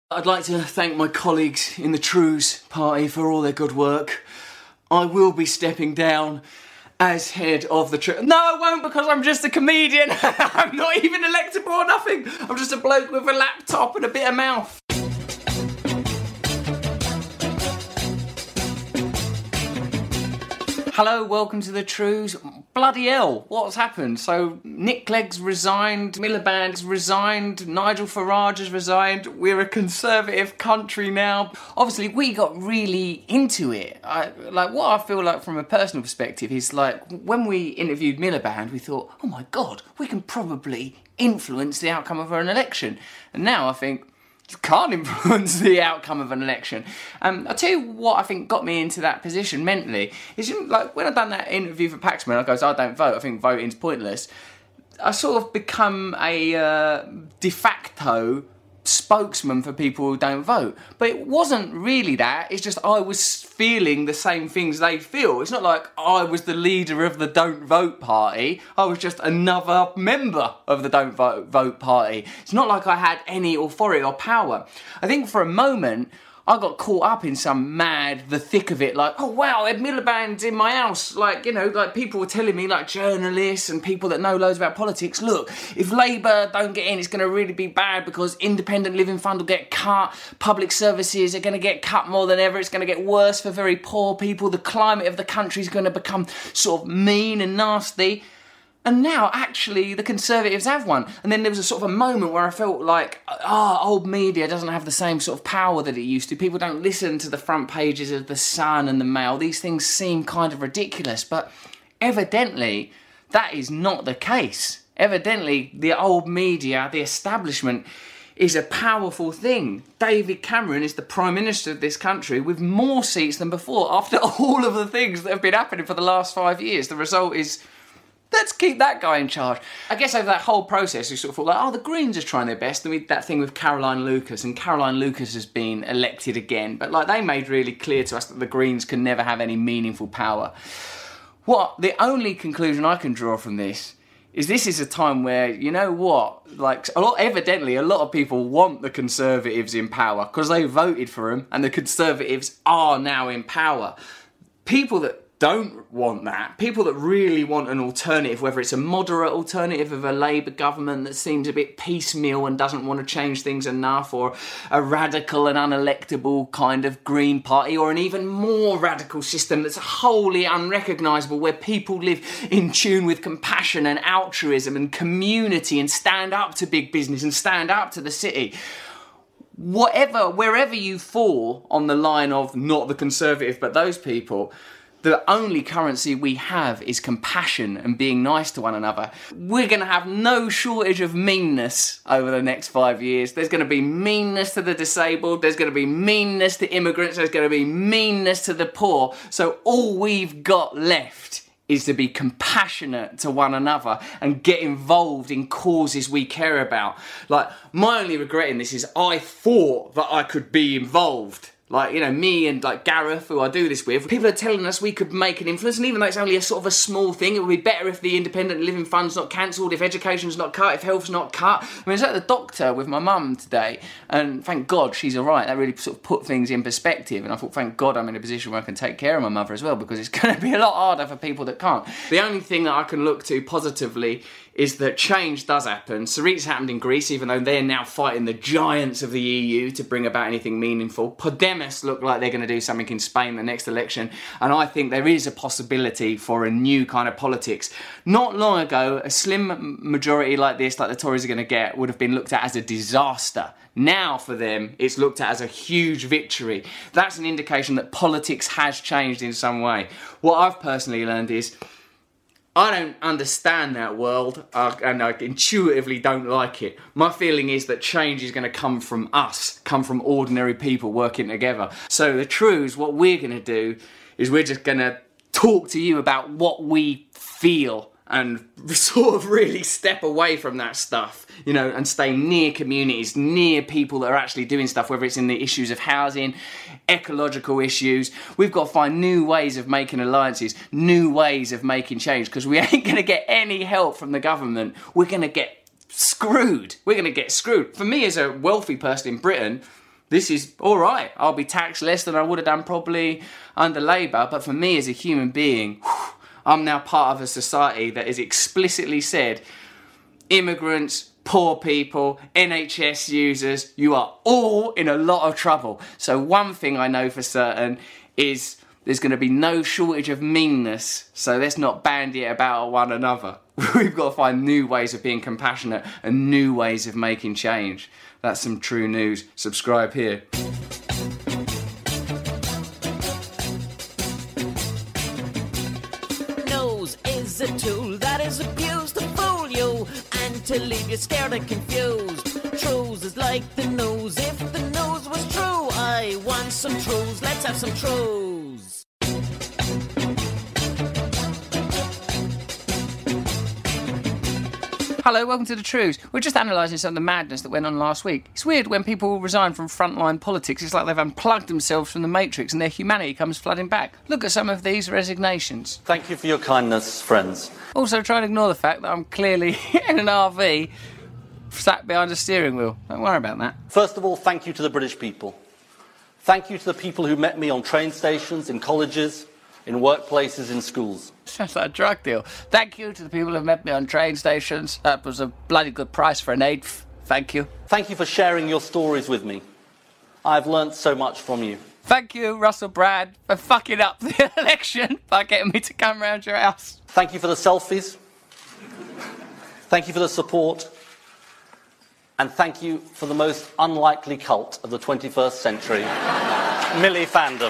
I'd like to thank my colleagues in the Trews party for all their good work. I will be stepping down as head of the Trews. No, I won't, because I'm just a comedian. I'm not even electable or nothing. I'm just a bloke with a laptop and a bit of mouth. Hello, welcome to the Trews. Bloody hell, what's happened? So, Nick Clegg's resigned, Miliband's resigned, Nigel Farage has resigned, we're a conservative country now. Obviously, we got really into it. What I feel like from a personal perspective is like, when we interviewed Miliband, we thought, oh my God, we can probably influence the outcome of an election. And now I think, you can't influence the outcome of an election. I'll tell you what I think got me into that position mentally is, like, when I've done that interview for Paxman, I goes, I don't vote, I think voting's pointless. I sort of become a de facto spokesman for people who don't vote. But it wasn't really that, it's just I was feeling the same things they feel. It's not like I was the leader of the Don't Vote party, I was just another member of the Don't Vote party. It's not like I had any authority or power. I think for a moment I got caught up in some mad, the thick of it, like, oh wow, Ed Miliband's in my house. Like, you know, like people were telling me, like journalists and people that know loads about politics, look, if Labour don't get in, it's going to really be bad because Independent Living Fund will get cut, public services are going to get cut more than ever, it's going to get worse for very poor people, the climate of the country is going to become sort of mean and nasty. And now, actually, the Conservatives have won. And then there was a sort of a moment where I felt like, old media doesn't have the same sort of power that it used to. People don't listen to the front pages of The Sun and The Mail. These things seem kind of ridiculous, but evidently, that is not the case. Evidently, the old media, the establishment, is a powerful thing. David Cameron is the Prime Minister of this country with more seats than before. After all of the things that have been happening for the last 5 years, the result is, let's keep that guy in charge. I guess over that whole process, we sort of thought like, the Greens are trying their best. And we did that thing with Caroline Lucas, and Caroline Lucas has been elected again. But like, they made really clear to us that the Greens can never have any meaningful power. The only conclusion I can draw from this is a time where, you know what, like, evidently a lot of people want the Conservatives in power because they voted for them, and the Conservatives are now in power. People that don't want that, people that really want an alternative, whether it's a moderate alternative of a Labour government that seems a bit piecemeal and doesn't want to change things enough, or a radical and unelectable kind of Green Party, or an even more radical system that's wholly unrecognisable, where people live in tune with compassion and altruism and community and stand up to big business and stand up to the city. Wherever you fall on the line of not the Conservative but those people, the only currency we have is compassion and being nice to one another. We're going to have no shortage of meanness over the next 5 years. There's going to be meanness to the disabled, there's going to be meanness to immigrants, there's going to be meanness to the poor. So all we've got left is to be compassionate to one another and get involved in causes we care about. Like, my only regret in this is I thought that I could be involved. Like, you know, me and like Gareth, who I do this with, people are telling us we could make an influence, and even though it's only a sort of a small thing, it would be better if the Independent Living Fund's not cancelled, if education's not cut, if health's not cut. I mean, I was at the doctor with my mum today, and thank God she's alright. That really sort of put things in perspective, and I thought, thank God I'm in a position where I can take care of my mother as well, because it's going to be a lot harder for people that can't. The only thing that I can look to positively is that change does happen. Syriza's happened in Greece, even though they're now fighting the giants of the EU to bring about anything meaningful. Podemos look like they're going to do something in Spain the next election, and I think there is a possibility for a new kind of politics. Not long ago, a slim majority like this, like the Tories are going to get, would have been looked at as a disaster. Now, for them, it's looked at as a huge victory. That's an indication that politics has changed in some way. What I've personally learned is, I don't understand that world, and I intuitively don't like it. My feeling is that change is going to come from us, come from ordinary people working together. So the Trews, what we're going to do is we're just going to talk to you about what we feel and sort of really step away from that stuff, you know, and stay near communities, near people that are actually doing stuff, whether it's in the issues of housing, ecological issues. We've got to find new ways of making alliances, new ways of making change, because we ain't going to get any help from the government. We're going to get screwed. We're going to get screwed. For me, as a wealthy person in Britain, this is all right. I'll be taxed less than I would have done probably under Labour. But for me as a human being, I'm now part of a society that has explicitly said, immigrants, poor people, NHS users, you are all in a lot of trouble. So one thing I know for certain is there's going to be no shortage of meanness, so let's not bandy it about one another. We've got to find new ways of being compassionate and new ways of making change. That's some true news. Subscribe here. Nose is a tool that is abused to fool you and to leave you scared and confused. Truths is like the nose. If the nose was true, I want some truths. Let's have some truths. Hello, welcome to The Truths. We're just analysing some of the madness that went on last week. It's weird when people resign from frontline politics, it's like they've unplugged themselves from the Matrix and their humanity comes flooding back. Look at some of these resignations. Thank you for your kindness, friends. Also, try and ignore the fact that I'm clearly in an RV sat behind a steering wheel. Don't worry about that. First of all, thank you to the British people. Thank you to the people who met me on train stations, in colleges, in workplaces, in schools. Sounds like a drug deal. Thank you to the people who met me on train stations. That was a bloody good price for an eighth. Thank you. Thank you for sharing your stories with me. I've learnt so much from you. Thank you, Russell Brand, for fucking up the election by getting me to come round your house. Thank you for the selfies. Thank you for the support. And thank you for the most unlikely cult of the 21st century, Millie fandom.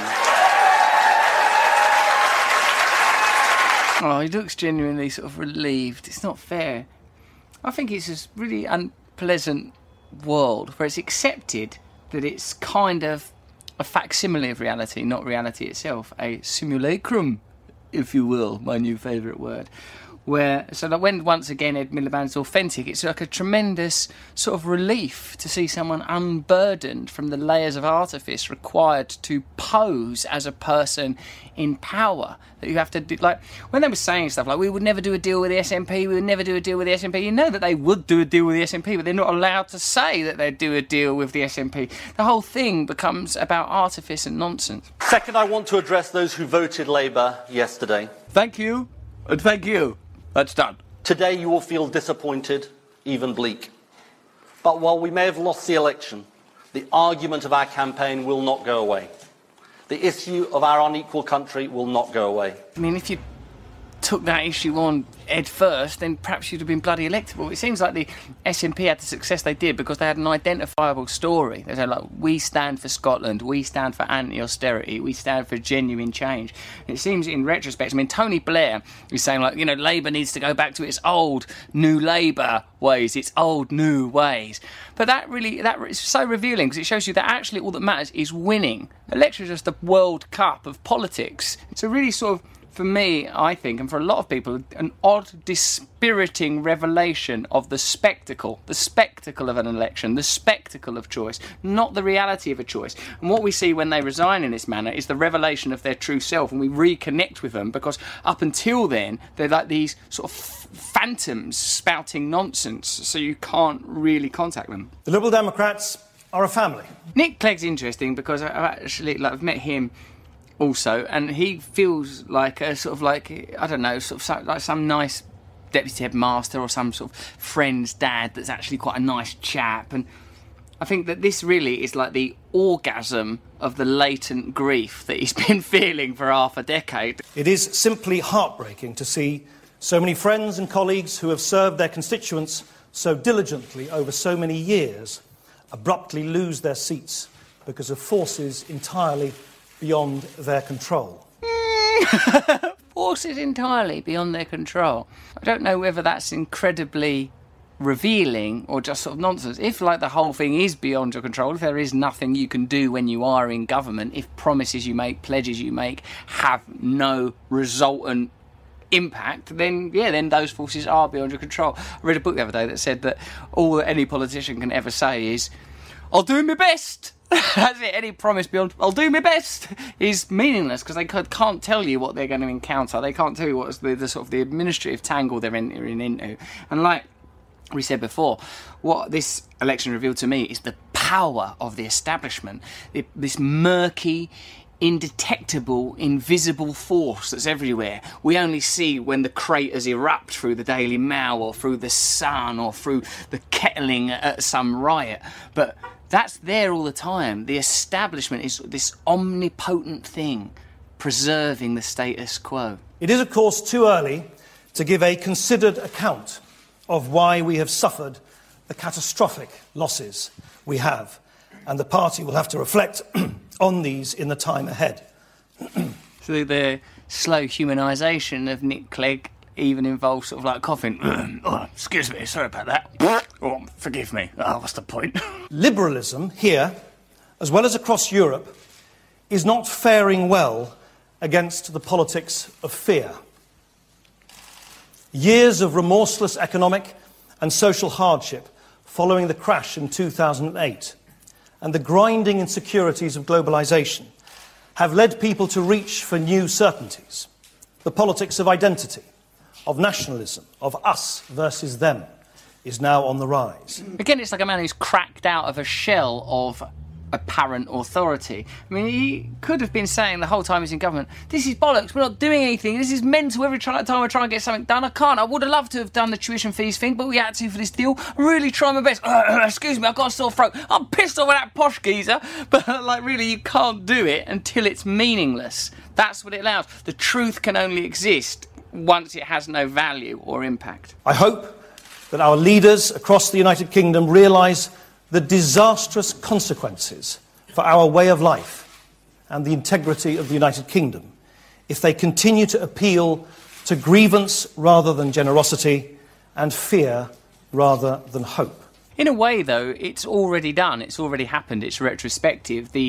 Oh, he looks genuinely sort of relieved. It's not fair. I think it's this really unpleasant world where it's accepted that it's kind of a facsimile of reality, not reality itself. A simulacrum, if you will, my new favourite word. So that when once again Ed Miliband's authentic, it's like a tremendous sort of relief to see someone unburdened from the layers of artifice required to pose as a person in power. That you have to do, like when they were saying stuff like we would never do a deal with the SNP, we would never do a deal with the SNP. You know that they would do a deal with the SNP, but they're not allowed to say that they'd do a deal with the SNP. The whole thing becomes about artifice and nonsense. Second, I want to address those who voted Labour yesterday. Thank you, and thank you. That's done. Today you will feel disappointed, even bleak. But while we may have lost the election, the argument of our campaign will not go away. The issue of our unequal country will not go away. I mean, if you took that issue on Ed first, then perhaps you'd have been bloody electable. It seems like the SNP had the success they did because they had an identifiable story. They said, like, we stand for Scotland, we stand for anti-austerity, we stand for genuine change. And it seems in retrospect, I mean, Tony Blair is saying, like, you know, Labour needs to go back to its old New Labour ways, its old new ways. But that is so revealing because it shows you that actually all that matters is winning. Elections are just the World Cup of politics. It's a really sort of, for me, I think, and for a lot of people, an odd, dispiriting revelation of the spectacle of an election, the spectacle of choice, not the reality of a choice. And what we see when they resign in this manner is the revelation of their true self, and we reconnect with them, because up until then, they're like these sort of phantoms spouting nonsense, so you can't really contact them. The Liberal Democrats are a family. Nick Clegg's interesting because I've met him also, and he feels like a sort of like, I don't know, sort of like some nice deputy headmaster or some sort of friend's dad that's actually quite a nice chap. And I think that this really is like the orgasm of the latent grief that he's been feeling for half a decade. It is simply heartbreaking to see so many friends and colleagues who have served their constituents so diligently over so many years abruptly lose their seats because of forces entirely beyond their control. Forces entirely beyond their control. I don't know whether that's incredibly revealing or just sort of nonsense. If, like, the whole thing is beyond your control, if there is nothing you can do when you are in government, if promises you make, pledges you make have no resultant impact, then those forces are beyond your control. I read a book the other day that said that all that any politician can ever say is, I'll do my best. That's it. Any promise beyond "I'll do my best" is meaningless because they can't tell you what they're going to encounter. They can't tell you what's the sort of the administrative tangle they're entering into. And like we said before, what this election revealed to me is the power of the establishment, this murky, indetectable, invisible force that's everywhere. We only see when the craters erupt through the Daily Mail or through the Sun or through the kettling at some riot. But that's there all the time. The establishment is this omnipotent thing, preserving the status quo. It is, of course, too early to give a considered account of why we have suffered the catastrophic losses we have, and the party will have to reflect on these in the time ahead. So the slow humanisation of Nick Clegg even involves sort of like coughing. Oh, excuse me, sorry about that. Oh, forgive me. Oh, what's the point? Liberalism here, as well as across Europe, is not faring well against the politics of fear. Years of remorseless economic and social hardship following the crash in 2008 and the grinding insecurities of globalisation have led people to reach for new certainties. The politics of identity, of nationalism, of us versus them, is now on the rise. Again, it's like a man who's cracked out of a shell of apparent authority. I mean, he could have been saying the whole time he's in government, this is bollocks, we're not doing anything, this is mental, every time I try and get something done, I can't. I would have loved to have done the tuition fees thing, but we had to for this deal. I'm really trying my best. Excuse me, I've got a sore throat. I'm pissed off at that posh geezer. But, like, really, you can't do it until it's meaningless. That's what it allows. The truth can only exist once it has no value or impact. I hope that our leaders across the United Kingdom realise the disastrous consequences for our way of life and the integrity of the United Kingdom if they continue to appeal to grievance rather than generosity and fear rather than hope. In a way, though, it's already done. It's already happened. It's retrospective. The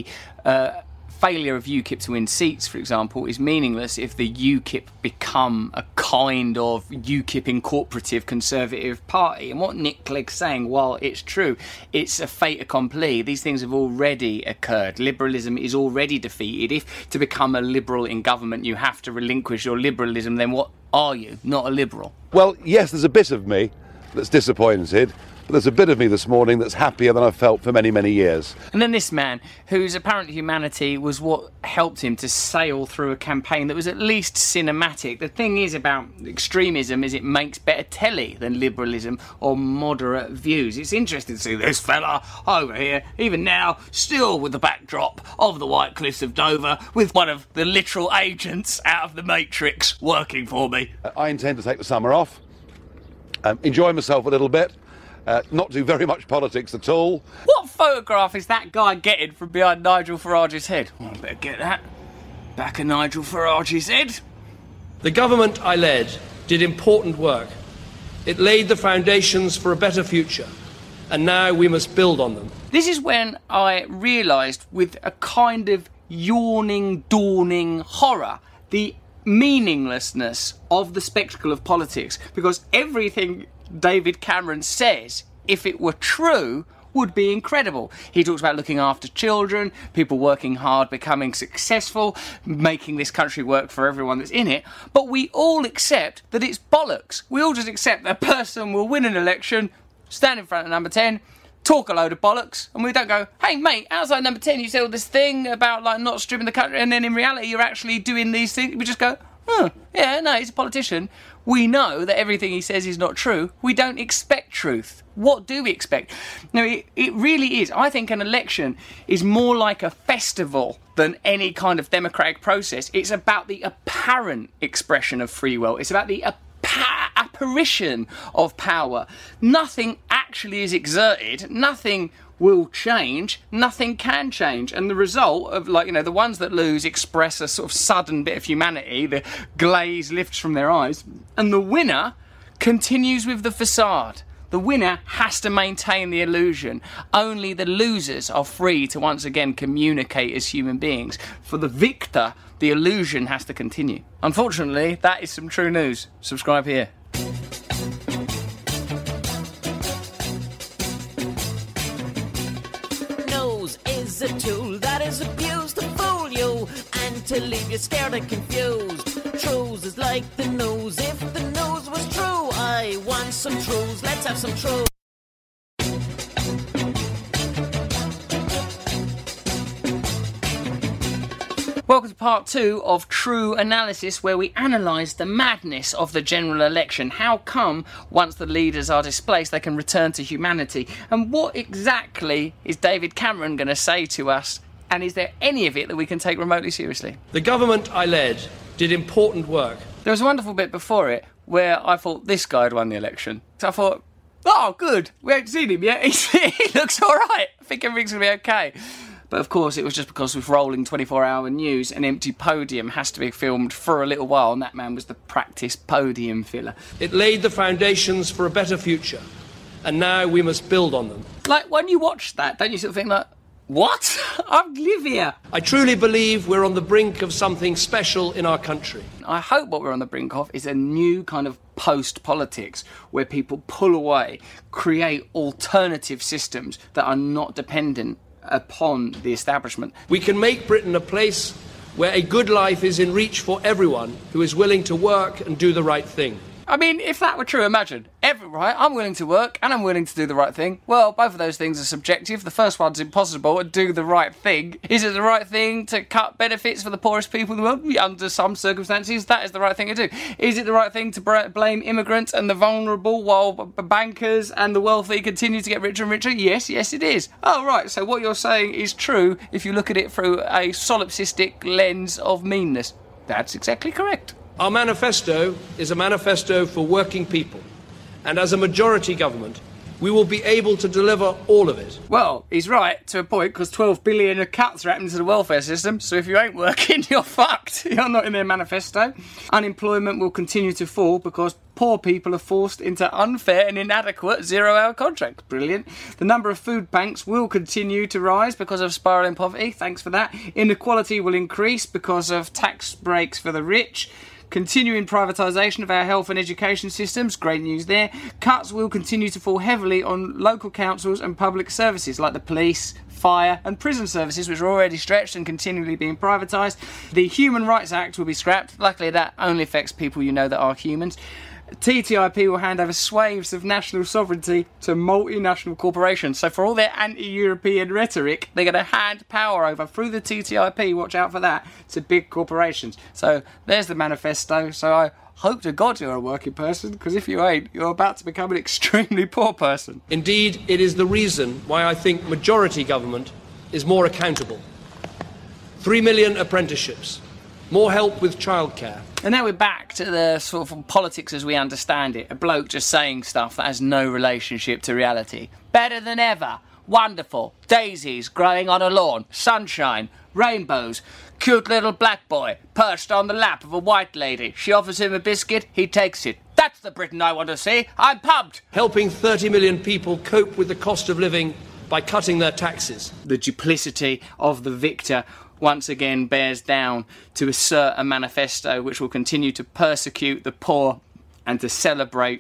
failure of UKIP to win seats, for example, is meaningless if the UKIP become a kind of UKIP incorporative Conservative party. And what Nick Clegg's saying, while it's true, it's a fait accompli. These things have already occurred. Liberalism is already defeated. If to become a Liberal in government you have to relinquish your liberalism, then what are you? Not a Liberal. Well, yes, there's a bit of me that's disappointed. But there's a bit of me this morning that's happier than I've felt for many, many years. And then this man, whose apparent humanity was what helped him to sail through a campaign that was at least cinematic. The thing is about extremism is it makes better telly than liberalism or moderate views. It's interesting to see this fella over here, even now, still with the backdrop of the White Cliffs of Dover, with one of the literal agents out of the Matrix working for me. I intend to take the summer off, enjoy myself a little bit. Not do very much politics at all. What photograph is that guy getting from behind Nigel Farage's head? Oh, I better get that. Back of Nigel Farage's head. The government I led did important work. It laid the foundations for a better future, and now we must build on them. This is when I realised, with a kind of yawning, dawning horror, the meaninglessness of the spectacle of politics, because everything David Cameron says, if it were true, would be incredible. He talks about looking after children, people working hard, becoming successful, making this country work for everyone that's in it, but we all accept that it's bollocks. We all just accept that a person will win an election, stand in front of number 10, talk a load of bollocks, and we don't go, hey mate, outside number 10 you said all this thing about like not stripping the country, and then in reality you're actually doing these things. We just go, yeah, no, he's a politician. We know that everything he says is not true. We don't expect truth. What do we expect? No, it really is. I think an election is more like a festival than any kind of democratic process. It's about the apparent expression of free will. It's about the apparition of power. Nothing actually is exerted. Nothing will change, nothing can change, and the result of, like, you know, the ones that lose express a sort of sudden bit of humanity, the glaze lifts from their eyes, and the winner continues with the facade. The winner has to maintain the illusion. Only the losers are free to once again communicate as human beings. For the victor, the illusion has to continue. Unfortunately, that is some true news. Subscribe here. Is a tool that is abused to fool you and to leave you scared and confused. Truths is like the news. If the news was true, I want some truths. Let's have some truths. Welcome to part 2 of True Analysis, where we analyse the madness of the general election. How come, once the leaders are displaced, they can return to humanity? And what exactly is David Cameron going to say to us? And is there any of it that we can take remotely seriously? The government I led did important work. There was a wonderful bit before it where I thought this guy had won the election. So I thought, oh, good, we haven't seen him yet. He looks all right. I think everything's going to be okay. But of course, it was just because with rolling 24-hour news, an empty podium has to be filmed for a little while, and that man was the practice podium filler. It laid the foundations for a better future, and now we must build on them. Like, when you watch that, don't you sort of think, like, what? I live here. I truly believe we're on the brink of something special in our country. I hope what we're on the brink of is a new kind of post-politics where people pull away, create alternative systems that are not dependent upon the establishment. We can make Britain a place where a good life is in reach for everyone who is willing to work and do the right thing. I mean, if that were true, imagine. Right, I'm willing to work and I'm willing to do the right thing. Well, both of those things are subjective. The first one's impossible, do the right thing. Is it the right thing to cut benefits for the poorest people in the world? Under some circumstances, that is the right thing to do. Is it the right thing to blame immigrants and the vulnerable while bankers and the wealthy continue to get richer and richer? Yes, it is. Oh, right, so what you're saying is true if you look at it through a solipsistic lens of meanness. That's exactly correct. Our manifesto is a manifesto for working people, and as a majority government, we will be able to deliver all of it. Well, he's right to a point, because 12 billion of cuts are happening to the welfare system, so if you ain't working, you're fucked. You're not in their manifesto. Unemployment will continue to fall because poor people are forced into unfair and inadequate zero-hour contracts. Brilliant. The number of food banks will continue to rise because of spiralling poverty. Thanks for that. Inequality will increase because of tax breaks for the rich. Continuing privatisation of our health and education systems, great news there. Cuts will continue to fall heavily on local councils and public services like the police, fire and prison services, which are already stretched and continually being privatised. The Human Rights Act will be scrapped. Luckily that only affects people you know that are humans. TTIP will hand over swathes of national sovereignty to multinational corporations. So for all their anti-European rhetoric, they're going to hand power over through the TTIP, watch out for that, to big corporations. So there's the manifesto. So I hope to God you're a working person, because if you ain't, you're about to become an extremely poor person. Indeed, it is the reason why I think majority government is more accountable. 3 million apprenticeships. More help with childcare. And now we're back to the sort of politics as we understand it. A bloke just saying stuff that has no relationship to reality. Better than ever. Wonderful. Daisies growing on a lawn. Sunshine. Rainbows. Cute little black boy perched on the lap of a white lady. She offers him a biscuit. He takes it. That's the Britain I want to see. I'm pumped. Helping 30 million people cope with the cost of living by cutting their taxes. The duplicity of the victor once again bears down to assert a manifesto which will continue to persecute the poor and to celebrate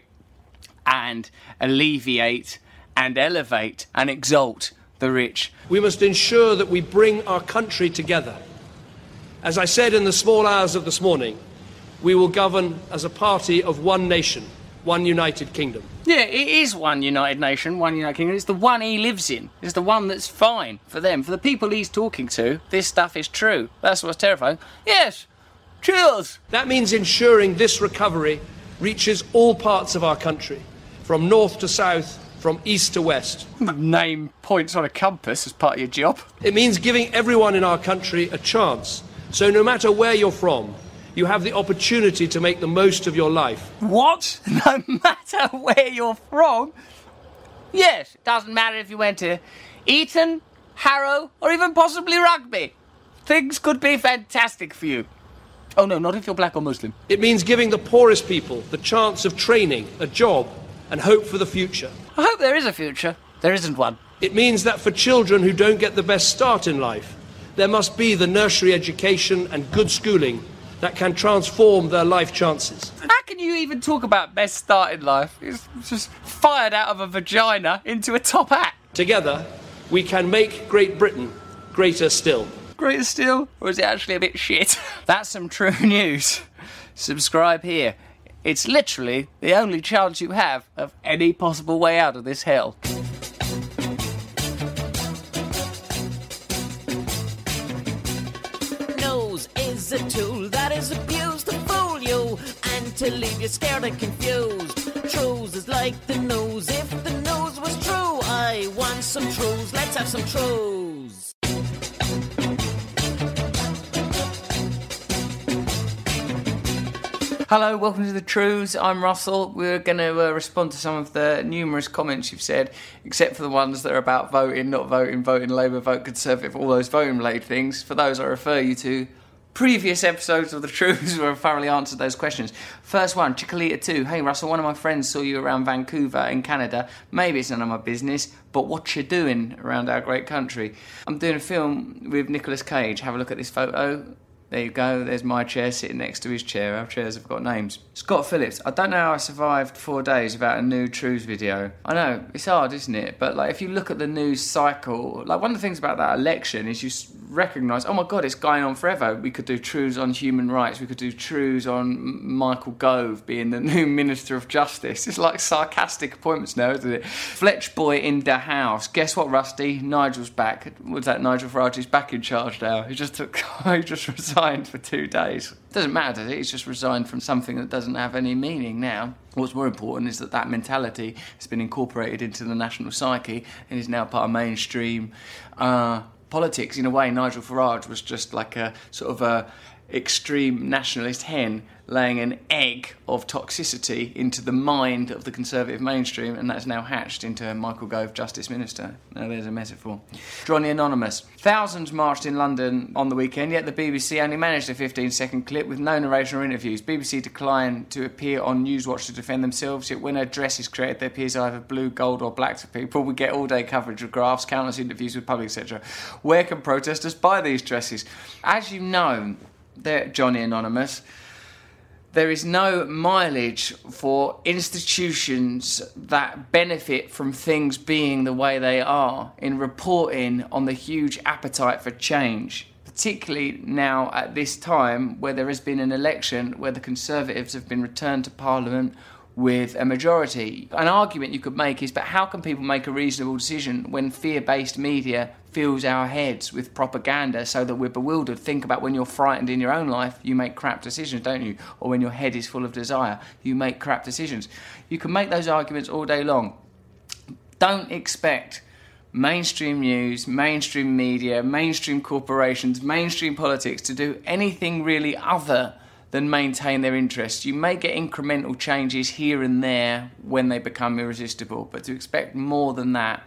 and alleviate and elevate and exalt the rich. We must ensure that we bring our country together. As I said in the small hours of this morning, we will govern as a party of one nation, one united kingdom. Yeah, it is one united nation, one united kingdom. It's the one he lives in. It's the one that's fine for them. For the people he's talking to, this stuff is true. That's what's terrifying. Yes, cheers! That means ensuring this recovery reaches all parts of our country, from north to south, from east to west. Name points on a compass as part of your job. It means giving everyone in our country a chance. So no matter where you're from, you have the opportunity to make the most of your life. What? No matter where you're from? Yes, it doesn't matter if you went to Eton, Harrow, or even possibly Rugby. Things could be fantastic for you. Oh no, not if you're black or Muslim. It means giving the poorest people the chance of training, a job, and hope for the future. I hope there is a future. There isn't one. It means that for children who don't get the best start in life, there must be the nursery education and good schooling that can transform their life chances. How can you even talk about best start in life? It's just fired out of a vagina into a top hat. Together, we can make Great Britain greater still. Greater still? Or is it actually a bit shit? That's some true news. Subscribe here. It's literally the only chance you have of any possible way out of this hell. news is a tool that is abused to fool you and to leave you scared and confused. Truths is like the news. If the news was true, I want some truths. Let's have some truths. Hello, welcome to The Truths. I'm Russell. We're going to respond to some of the numerous comments you've said, except for the ones that are about voting, not voting, voting Labour, vote Conservative, all those voting-related things. For those, I refer you to previous episodes of The Truths where I've thoroughly answered those questions. First one, Chicolita 2. Hey Russell, one of my friends saw you around Vancouver in Canada. Maybe it's none of my business, but what you doing around our great country? I'm doing a film with Nicolas Cage. Have a look at this photo. There you go, there's my chair sitting next to his chair. Our chairs have got names. Scott Phillips, I don't know how I survived 4 days without a new Truths video. I know, it's hard, isn't it? But if you look at the news cycle, one of the things about that election is you recognise, oh my God, it's going on forever. We could do Truths on human rights. We could do Truths on Michael Gove being the new Minister of Justice. It's like sarcastic appointments now, isn't it? Fletch Boy in the house. Guess what, Rusty? Nigel's back. Was that Nigel Farage's back in charge now? He just resigned for 2 days. Doesn't matter, does it? He's just resigned from something that doesn't have any meaning now. What's more important is that mentality has been incorporated into the national psyche and is now part of mainstream politics. In a way, Nigel Farage was just like a sort of a extreme nationalist hen laying an egg of toxicity into the mind of the Conservative mainstream, and that's now hatched into Michael Gove, Justice Minister. Now there's a metaphor. Johnny Anonymous. Thousands marched in London on the weekend, yet the BBC only managed a 15-second clip with no narration or interviews. BBC declined to appear on Newswatch to defend themselves, yet when a dress is created, there appears either blue, gold or black to people. We get all-day coverage of graphs, countless interviews with public, etc. Where can protesters buy these dresses? As you know, Johnny Anonymous, there is no mileage for institutions that benefit from things being the way they are in reporting on the huge appetite for change, particularly now at this time where there has been an election where the Conservatives have been returned to Parliament with a majority. An argument you could make is, but how can people make a reasonable decision when fear-based media fills our heads with propaganda so that we're bewildered? Think about when you're frightened in your own life, you make crap decisions, don't you? Or when your head is full of desire, you make crap decisions. You can make those arguments all day long. Don't expect mainstream news, mainstream media, mainstream corporations, mainstream politics to do anything really other than maintain their interests. You may get incremental changes here and there when they become irresistible, but to expect more than that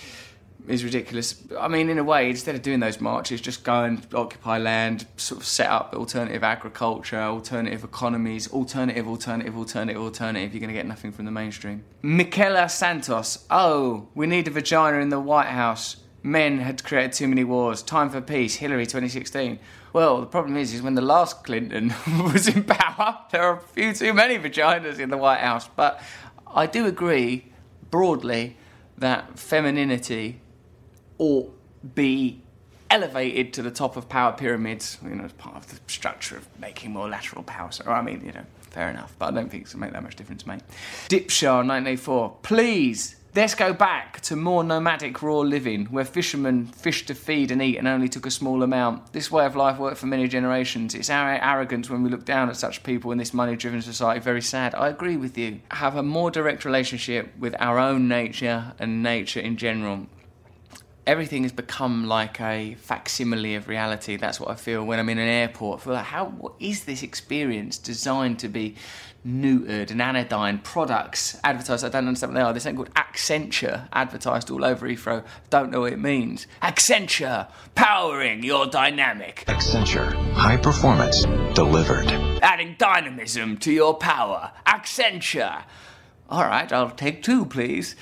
is ridiculous. I mean, in a way, instead of doing those marches, just go and occupy land, sort of set up alternative agriculture, alternative economies, alternative. You're going to get nothing from the mainstream. Michaela Santos. Oh, we need a vagina in the White House. Men had created too many wars. Time for peace. Hillary 2016. Well, the problem is when the last Clinton was in power, there are a few too many vaginas in the White House. But I do agree, broadly, that femininity ought be elevated to the top of power pyramids, as part of the structure of making more lateral power. So, fair enough. But I don't think it's going to make that much difference, mate. Dipshar, 1984. Please, let's go back to more nomadic raw living, where fishermen fished to feed and eat and only took a small amount. This way of life worked for many generations. It's our arrogance when we look down at such people in this money-driven society. Very sad. I agree with you. Have a more direct relationship with our own nature and nature in general. Everything has become like a facsimile of reality. That's what I feel when I'm in an airport. I feel like, what is this experience designed to be neutered and anodyne? Products advertised, I don't understand what they are. There's something called Accenture advertised all over Heathrow. Don't know what it means. Accenture, powering your dynamic. Accenture, high performance delivered. Adding dynamism to your power. Accenture. All right, I'll take 2, please.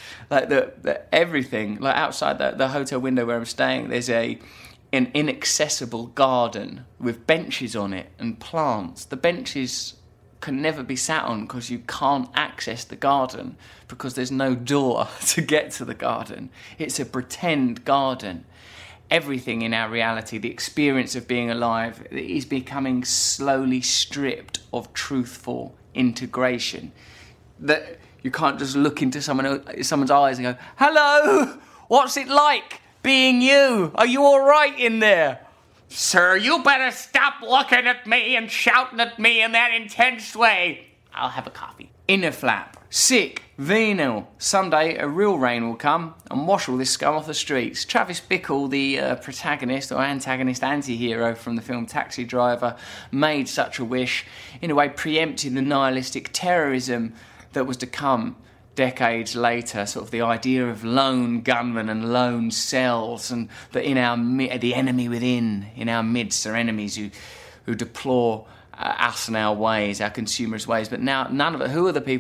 Everything, outside the hotel window where I'm staying, there's an inaccessible garden with benches on it and plants. The benches can never be sat on because you can't access the garden because there's no door to get to the garden. It's a pretend garden. Everything in our reality, the experience of being alive, is becoming slowly stripped of truthful integration. That you can't just look into someone's eyes and go, hello, what's it like being you? Are you all right in there? Sir, you better stop looking at me and shouting at me in that intense way. I'll have a coffee. Inner flap. Sick. Venal. Someday a real rain will come and wash all this scum off the streets. Travis Bickle, the protagonist or antagonist anti-hero from the film Taxi Driver, made such a wish, in a way preempting the nihilistic terrorism that was to come decades later, sort of the idea of lone gunmen and lone cells, and that in our the enemy within, in our midst, are enemies who deplore us and our ways, our consumerist ways. But now none of it. Who are the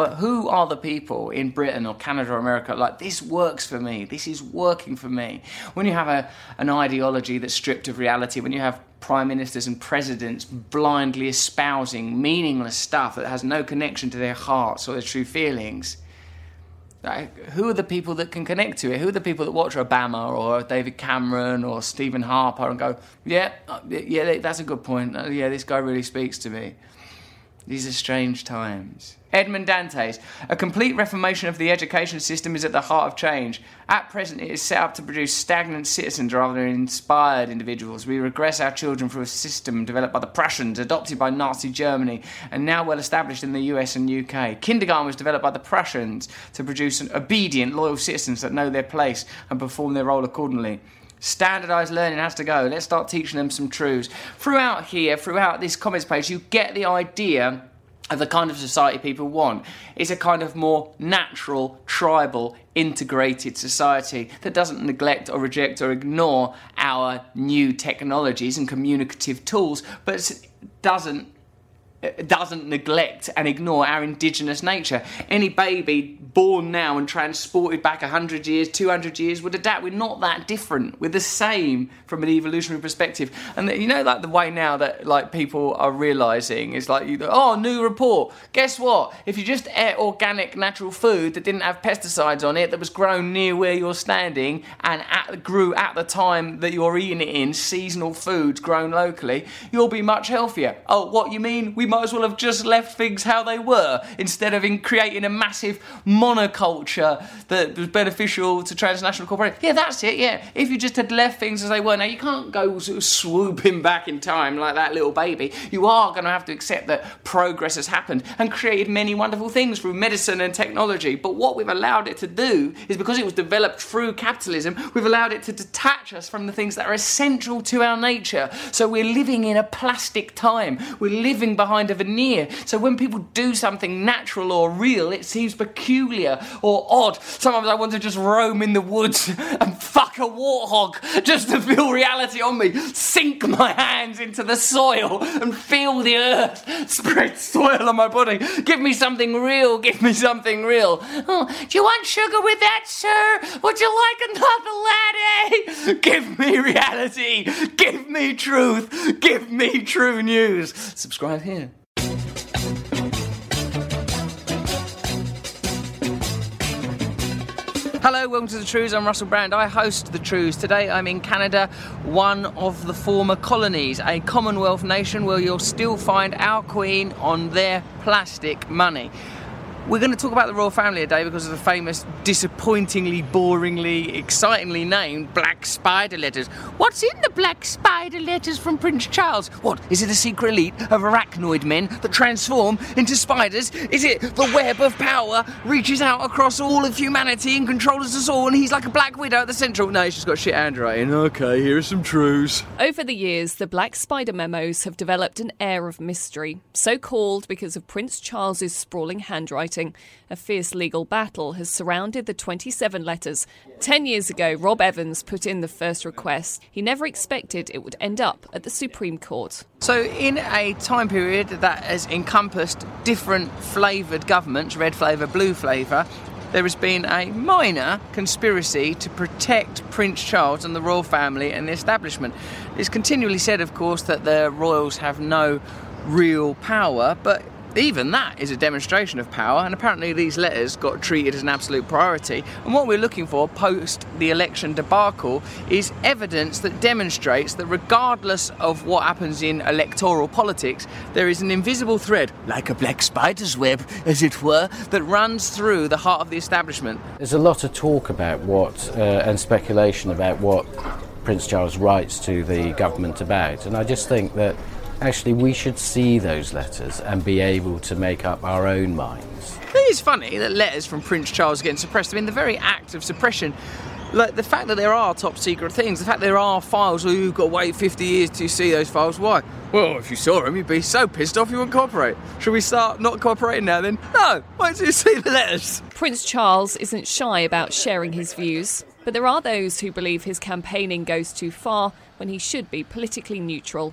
people in Britain or Canada or America like, this works for me, this is working for me? When you have an ideology that's stripped of reality, when you have prime ministers and presidents blindly espousing meaningless stuff that has no connection to their hearts or their true feelings, who are the people that can connect to it? Who are the people that watch Obama or David Cameron or Stephen Harper and go, yeah, that's a good point. Yeah, this guy really speaks to me. These are strange times. Edmond Dantes. A complete reformation of the education system is at the heart of change. At present, it is set up to produce stagnant citizens rather than inspired individuals. We regress our children through a system developed by the Prussians, adopted by Nazi Germany, and now well established in the US and UK. Kindergarten was developed by the Prussians to produce obedient, loyal citizens that know their place and perform their role accordingly. Standardised learning has to go. Let's start teaching them some truths. Throughout this comments page, you get the idea of the kind of society people want. It's a kind of more natural, tribal, integrated society that doesn't neglect or reject or ignore our new technologies and communicative tools, but doesn't neglect and ignore our indigenous nature. Any baby born now and transported back 100 years, 200 years would adapt. We're not that different. We're the same from an evolutionary perspective. And like the way now that like people are realising is like, new report. Guess what? If you just ate organic natural food that didn't have pesticides on it, that was grown near where you're standing and grew at the time that you're eating it in, seasonal foods grown locally, you'll be much healthier. Oh, what you mean? We might as well have just left things how they were instead of creating a massive monoculture that was beneficial to transnational corporations. Yeah, that's it, yeah. If you just had left things as they were. Now, you can't go sort of swooping back in time like that little baby. You are going to have to accept that progress has happened and created many wonderful things through medicine and technology. But what we've allowed it to do is, because it was developed through capitalism, we've allowed it to detach us from the things that are essential to our nature. So we're living in a plastic time. We're living behind a veneer. So when people do something natural or real, it seems peculiar or odd. Sometimes I want to just roam in the woods and fuck a warthog just to feel reality on me. Sink my hands into the soil and feel the earth spread soil on my body. Give me something real. Give me something real. Oh, do you want sugar with that, sir? Would you like another latte? Give me reality. Give me truth. Give me true news. Subscribe here. Hello, welcome to The Truths. I'm Russell Brand. I host The Truths. Today I'm in Canada, one of the former colonies, a Commonwealth nation where you'll still find our Queen on their plastic money. We're going to talk about the royal family today because of the famous, disappointingly, boringly, excitingly named Black Spider letters. What's in the Black Spider letters from Prince Charles? What, is it a secret elite of arachnoid men that transform into spiders? Is it the web of power reaches out across all of humanity and controls us all, and he's like a Black Widow at the central? No, he's just got shit handwriting. Okay, here are some truths. Over the years, the Black Spider memos have developed an air of mystery, so called because of Prince Charles's sprawling handwriting. A fierce legal battle has surrounded the 27 letters. 10 years ago, Rob Evans put in the first request. He never expected it would end up at the Supreme Court. So in a time period that has encompassed different flavoured governments, red flavour, blue flavour, there has been a minor conspiracy to protect Prince Charles and the royal family and the establishment. It's continually said, of course, that the royals have no real power, but even that is a demonstration of power, and apparently these letters got treated as an absolute priority. And what we're looking for post the election debacle is evidence that demonstrates that regardless of what happens in electoral politics, there is an invisible thread, like a black spider's web, as it were, that runs through the heart of the establishment. There's a lot of talk about and speculation about what Prince Charles writes to the government about. And I just think that actually we should see those letters and be able to make up our own minds. It is funny that letters from Prince Charles are getting suppressed. I mean, the very act of suppression, like the fact that there are top secret things, the fact there are files where you've got to wait 50 years to see those files, why? Well, if you saw them, you'd be so pissed off you wouldn't cooperate. Should we start not cooperating now then? No, why don't you see the letters? Prince Charles isn't shy about sharing his views, but there are those who believe his campaigning goes too far when he should be politically neutral.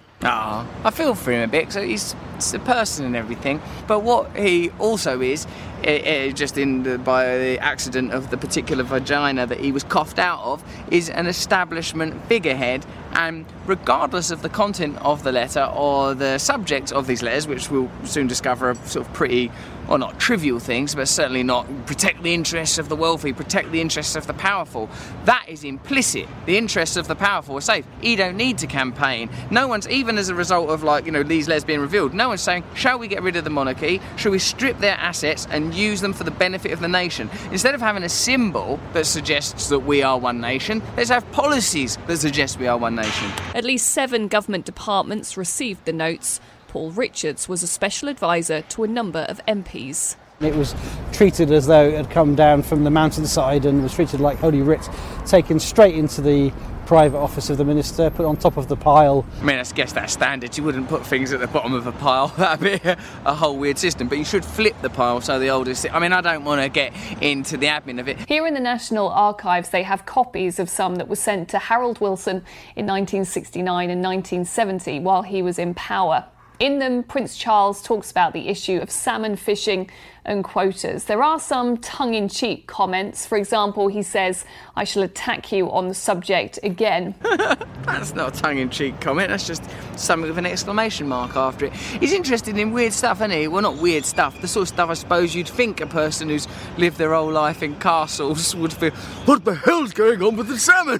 I feel for him a bit, so he's a person and everything. But what he also is, just by the accident of the particular vagina that he was coughed out of, is an establishment figurehead. And regardless of the content of the letter or the subject of these letters, which we'll soon discover are sort of pretty, or not trivial things, but certainly not protect the interests of the wealthy, protect the interests of the powerful, that is implicit. The interests of the powerful are safe. He don't need to campaign. No one's, even as a result of these letters being revealed, no one's saying, shall we get rid of the monarchy? Shall we strip their assets and use them for the benefit of the nation? Instead of having a symbol that suggests that we are one nation, let's have policies that suggest we are one nation. At least 7 government departments received the notes. Paul Richards was a special advisor to a number of MPs. It was treated as though it had come down from the mountainside and was treated like Holy Writ, taken straight into the private office of the minister, put on top of the pile. I mean, I guess that's standard. You wouldn't put things at the bottom of a pile. That'd be a whole weird system. But you should flip the pile so the oldest... I mean, I don't want to get into the admin of it. Here in the National Archives, they have copies of some that were sent to Harold Wilson in 1969 and 1970 while he was in power. In them, Prince Charles talks about the issue of salmon fishing and quotas. There are some tongue-in-cheek comments. For example, he says, "I shall attack you on the subject again." That's not a tongue-in-cheek comment, that's just something with an exclamation mark after it. He's interested in weird stuff, isn't he? Well, not weird stuff, the sort of stuff I suppose you'd think a person who's lived their whole life in castles would feel, what the hell's going on with the salmon?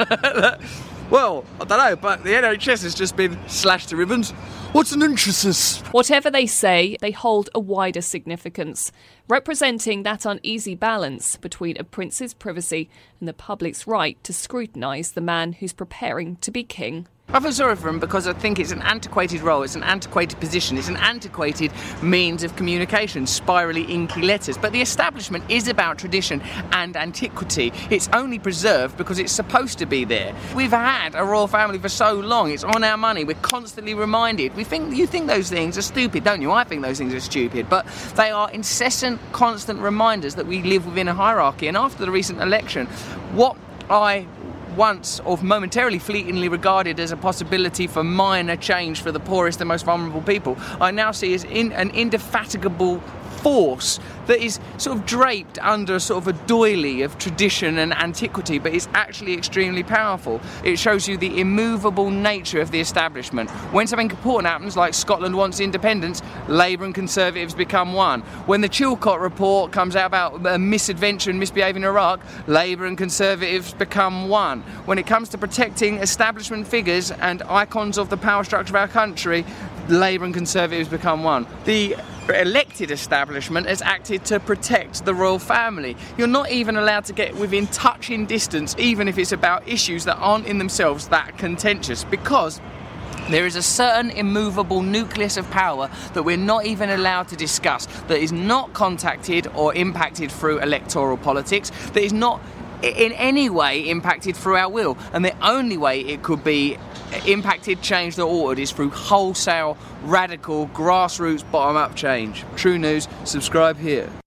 Well, I don't know, but the NHS has just been slashed to ribbons. What's an intricacy? Whatever they say, they hold a wider significance, representing that uneasy balance between a prince's privacy and the public's right to scrutinise the man who's preparing to be king. I feel sorry for him because I think it's an antiquated role, it's an antiquated position, it's an antiquated means of communication, spirally inky letters. But the establishment is about tradition and antiquity. It's only preserved because it's supposed to be there. We've had a royal family for so long, it's on our money, we're constantly reminded. You think those things are stupid, don't you? I think those things are stupid, but they are incessant, constant reminders that we live within a hierarchy. And after the recent election, what I once or momentarily fleetingly regarded as a possibility for minor change for the poorest and most vulnerable people, I now see as an indefatigable force that is sort of draped under sort of a doily of tradition and antiquity, but is actually extremely powerful. It shows you the immovable nature of the establishment. When something important happens, like Scotland wants independence, Labour and Conservatives become one. When the Chilcot report comes out about a misadventure and misbehaviour in Iraq, Labour and Conservatives become one. When it comes to protecting establishment figures and icons of the power structure of our country, Labour and Conservatives become one. The elected establishment has acted to protect the royal family. You're not even allowed to get within touching distance, even if it's about issues that aren't in themselves that contentious, because there is a certain immovable nucleus of power that we're not even allowed to discuss, that is not contacted or impacted through electoral politics, that is not in any way impacted through our will. And the only way it could be impacted, changed or altered is through wholesale, radical, grassroots, bottom-up change. True News, subscribe here.